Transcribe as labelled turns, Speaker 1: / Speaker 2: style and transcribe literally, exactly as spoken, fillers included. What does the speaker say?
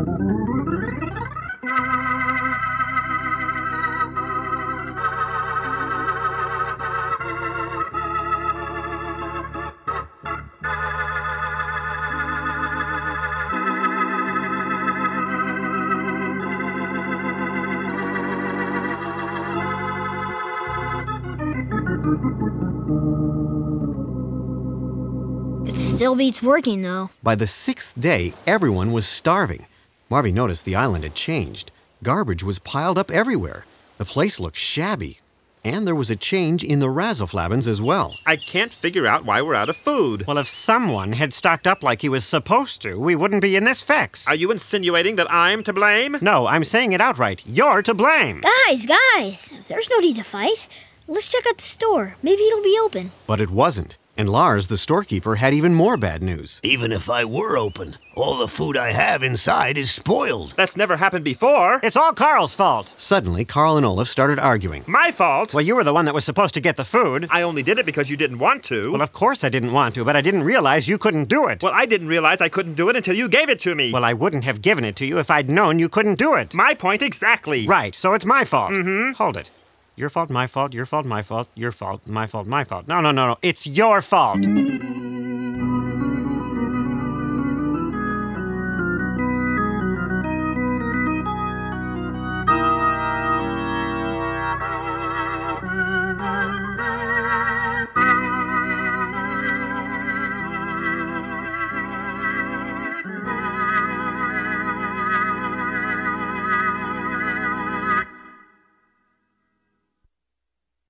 Speaker 1: It still beats working, though.
Speaker 2: By the sixth day, everyone was starving. Marvy noticed the island had changed. Garbage was piled up everywhere. The place looked shabby. And there was a change in the Razaflabbins as well.
Speaker 3: I can't figure out why we're out of food.
Speaker 4: Well, if someone had stocked up like he was supposed to, we wouldn't be in this fix.
Speaker 3: Are you insinuating that I'm to blame?
Speaker 4: No, I'm saying it outright. You're to blame.
Speaker 1: Guys, guys, there's no need to fight. Let's check out the store. Maybe it'll be open.
Speaker 2: But it wasn't. And Lars, the storekeeper, had even more bad news.
Speaker 5: Even if I were open, all the food I have inside is spoiled.
Speaker 3: That's never happened before.
Speaker 4: It's all Carl's fault.
Speaker 2: Suddenly, Carl and Olaf started arguing.
Speaker 3: My fault?
Speaker 4: Well, you were the one that was supposed to get the food.
Speaker 3: I only did it because you didn't want to.
Speaker 4: Well, of course I didn't want to, but I didn't realize you couldn't do it.
Speaker 3: Well, I didn't realize I couldn't do it until you gave it to me.
Speaker 4: Well, I wouldn't have given it to you if I'd known you couldn't do it.
Speaker 3: My point exactly.
Speaker 4: Right, so it's my fault.
Speaker 3: Mm-hmm.
Speaker 4: Hold it. Your fault, my fault, your fault, my fault, your fault, my fault, my fault. No, no, no, no. It's your fault.